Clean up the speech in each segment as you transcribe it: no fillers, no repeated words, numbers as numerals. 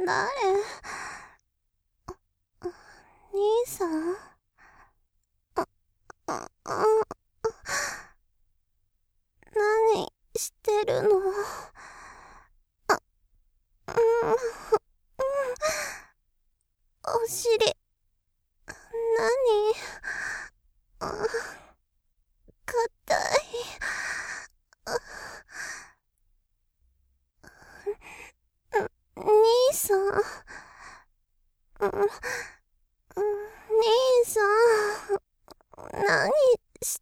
誰？兄さん？何してるの？お尻、何？硬い。兄さん。兄さん。何して、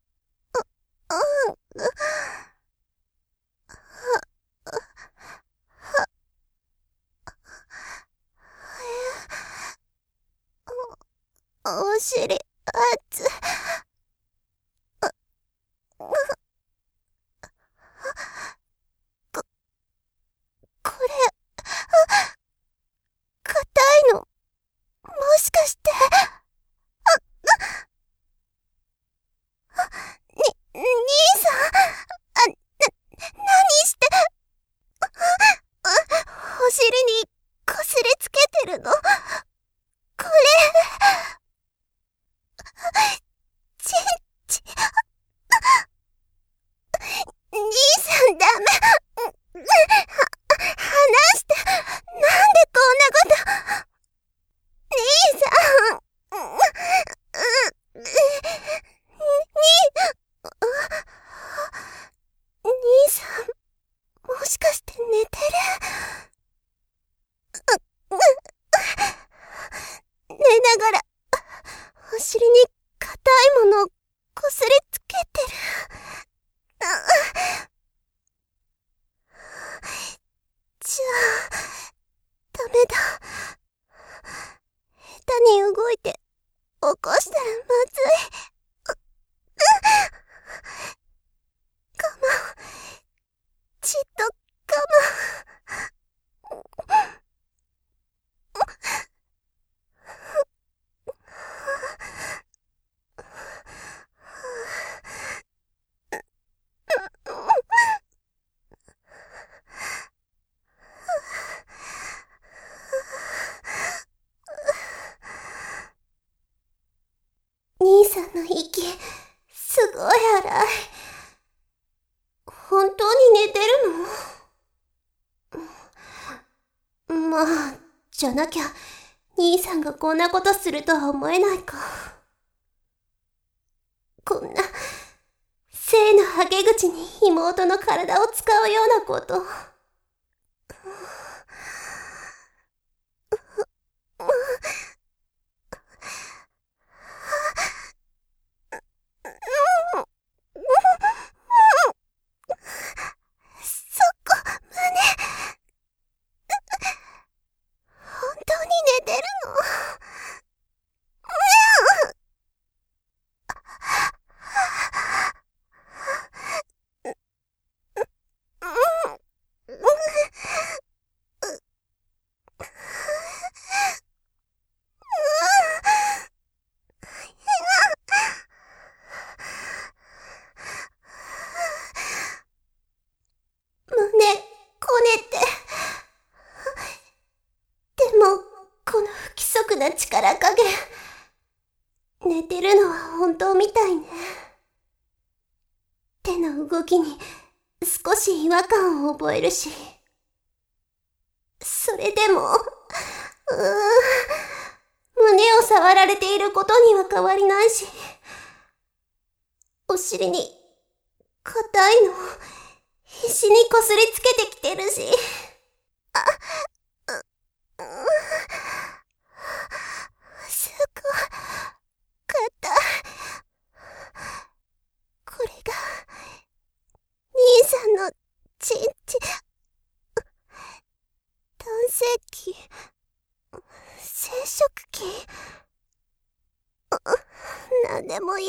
お尻、熱い。これ、硬いの、もしかして。兄さん、何して、お尻にこすりつけてるの？これ、ちんち、兄さんダメ。話して、なんでこんなこと。兄さん、兄さん、もしかして寝てる？寝ながら、お尻に硬いものをこすりつけてる。じゃあ、ダメだ。下手に動いて、起こしたらまずい。我慢。ちっと我慢。兄さんの息、すごい荒い。本当に寝てるの？まあ、じゃなきゃ、兄さんがこんなことするとは思えないか。こんな、性のはけ口に妹の体を使うようなこと。そこ、胸。本当に寝てるの？胸、こねて。でも、この不規則な力加減。寝てるのは本当みたいね。手の動きに少し違和感を覚えるし。それでも、胸を触られていることには変わりないし。お尻に、硬いの、必死にこすりつけてきてるし。すごい、硬い。これが、兄さんのちんち、男性器、生殖器、なんでもいい。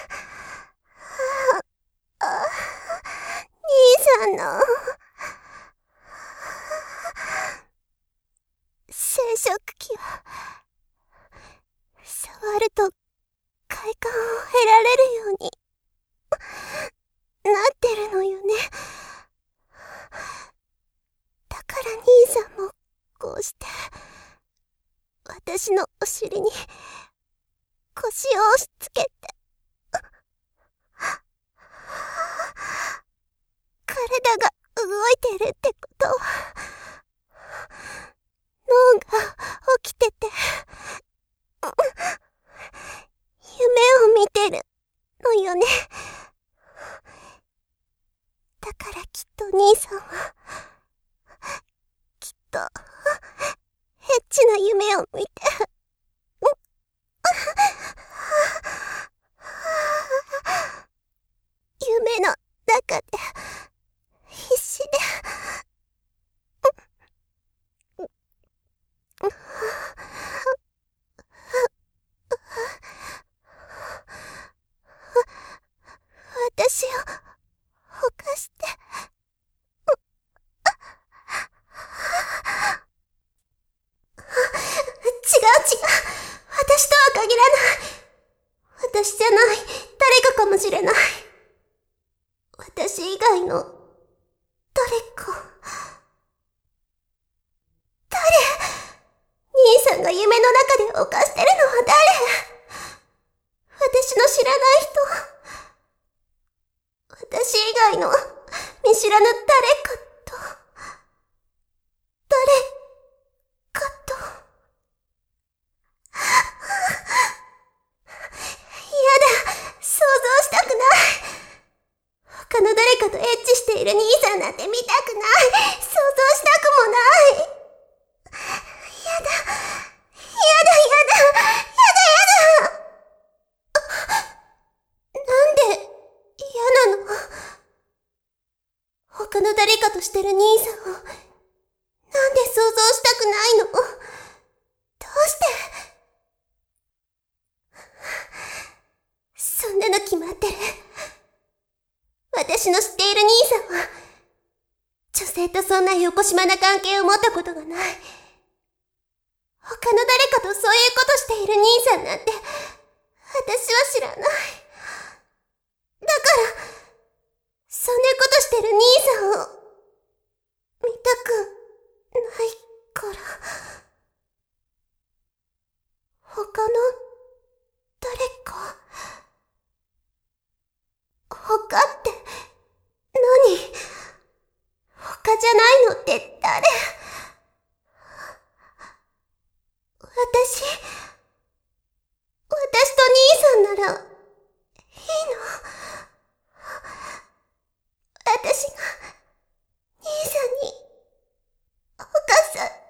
兄さんの、生殖器は、触ると快感を得られるようになってるのよね。だから兄さんもこうし体が動いてるってことは、脳が起きてて、夢を見てるのよね。だからきっと兄さんは、きっと、エッチな夢を見て、夢の中で、必死で、私を犯して、違う、私とは限らない。私じゃない誰かかもしれない。私以外の誰か。兄さんが夢の中で犯してるのは誰？私の知らない人。私以外の見知らぬ誰かと。誰かと。やだ、想像したくない。他の誰かとエッチしている兄さんなんて見たくない。想像したくもない。やだ。なんで嫌なの？他の誰かとしてる兄さんを、なんで想像したくないの？どうして？そんなの決まってる。私の知っている兄さんは、女性とそんな横島な関係を持ったことがない。他の誰かとそういうことしている兄さんなんて、私は知らない。だから、そんなことしてる兄さんを、見たくないから。他の誰か。他って何？他じゃないのって誰？私と兄さんなら、いいの？私が、兄さんに、犯されて。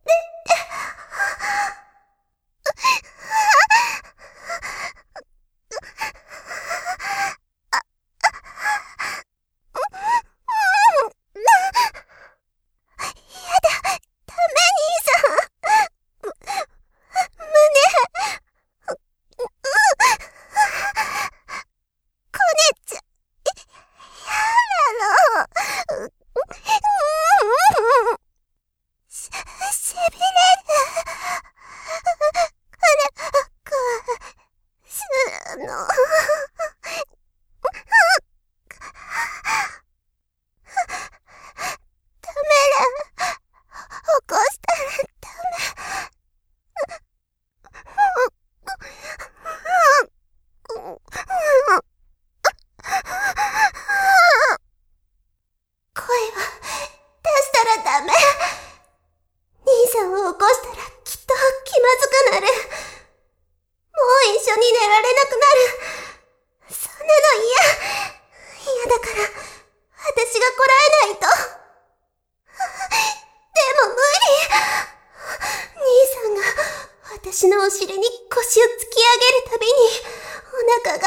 私のお尻に腰を突き上げるたびに、お腹がう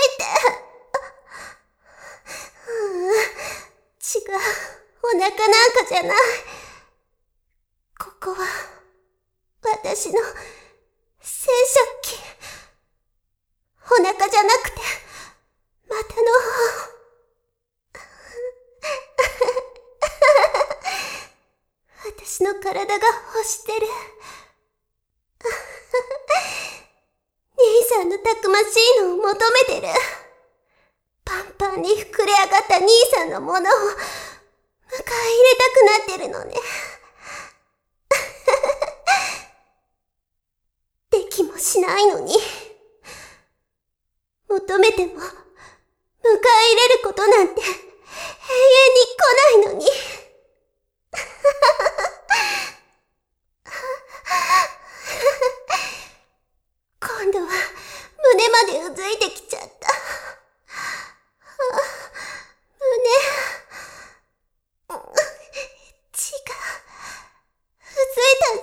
ずいて。違う、お腹なんかじゃない。ここは、私の、生殖器。お腹じゃなくて、股の方。私の体が欲してる。兄さんのたくましいのを求めてる。パンパンに膨れ上がった兄さんのものを迎え入れたくなってるのね。できもしないのに。求めても迎え入れることなんて永遠に来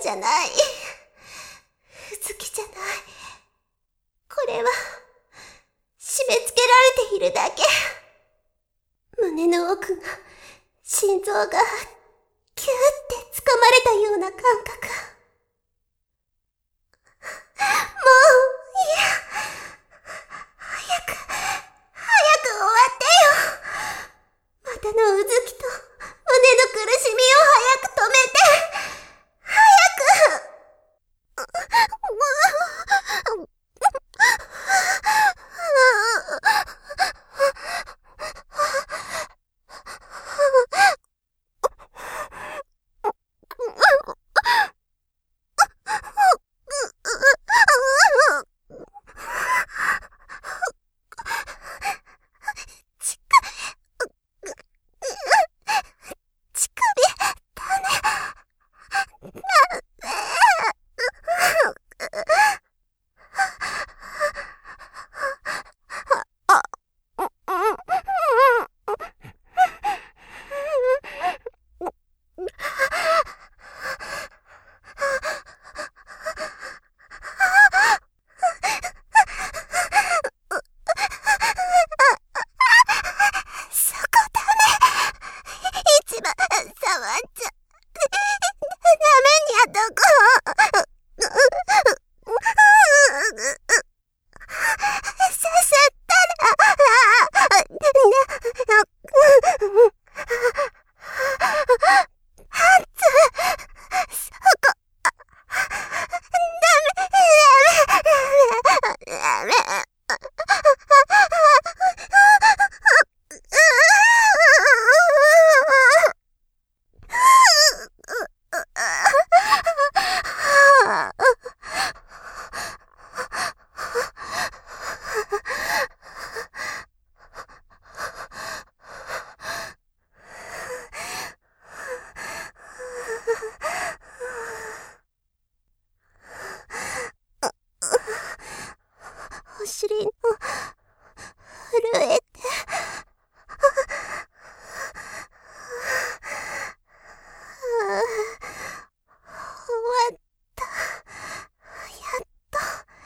じゃない。うずきじゃない。これは、締め付けられているだけ。胸の奥が、心臓が、キューって掴まれたような感覚。もう、いや。早く終わってよ。またのうずきと、胸の苦しみを早く止めて。早く。お尻の震えて終わった。やっと。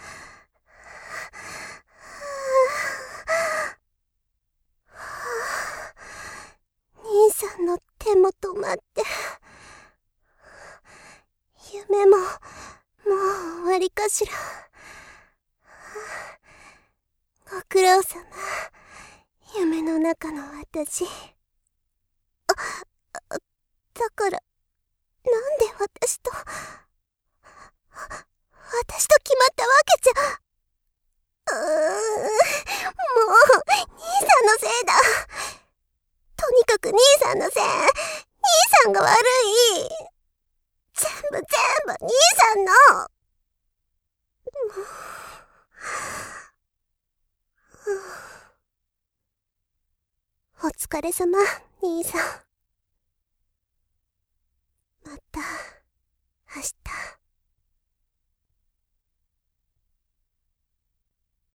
兄さんの手も止まって、夢ももう終わりかしら。ご苦労様。夢の中の私。だから、なんで私と決まったわけじゃ。もう、兄さんのせいだ。とにかく兄さんのせい。兄さんが悪い。全部兄さんの。お疲れ様、兄さん。